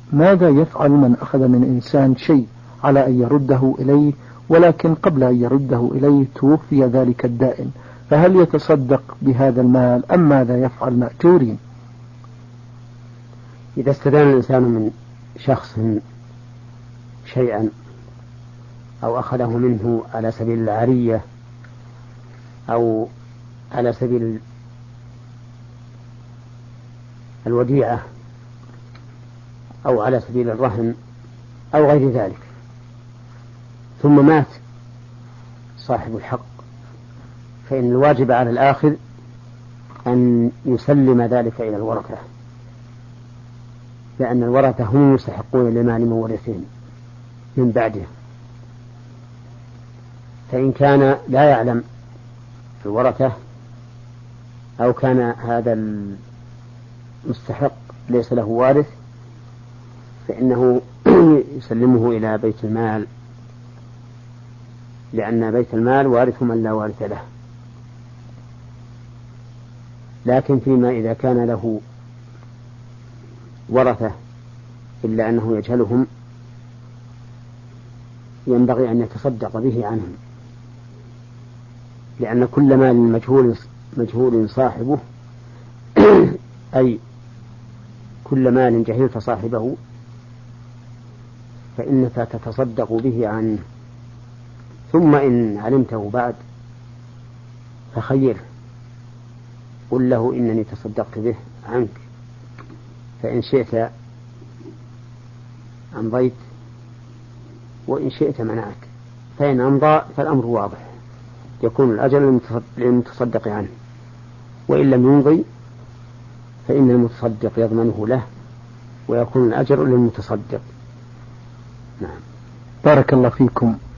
ماذا يفعل من أخذ من إنسان شيء على أن يرده إليه، ولكن قبل أن يرده إليه توفي ذلك الدائن، فهل يتصدق بهذا المال أم ماذا يفعل مأجورين؟ إذا استدان الإنسان من شخص شيئا أو أخذه منه على سبيل العارية أو على سبيل الوديعة أو على سبيل الرهن أو غير ذلك، ثم مات صاحب الحق، فإن الواجب على الآخذ أن يسلم ذلك إلى الورثة، لأن الورثة هم يستحقون لمال مورثين من بعده. فإن كان لا يعلم الورثة أو كان هذا المستحق ليس له وارث فإنه يسلمه إلى بيت المال، لأن بيت المال وارث من لا وارث له. لكن فيما إذا كان له ورثة إلا أنه يجهلهم ينبغي أن يتصدق به عنهم، لأن كل مال مجهول صاحبه أي كل مال جهلت صاحبه فإنك تتصدق به عنه، ثم إن علمته بعد فخيره، قل له إنني تصدقت به عنك، فإن شئت أمضيت وإن شئت منعت، فإن أمضى فالأمر واضح، يكون الأجر للمتصدق عنه، وإن لم يمضي فإن المتصدق يضمنه له ويكون الأجر للمتصدق. نعم. بارك الله فيكم.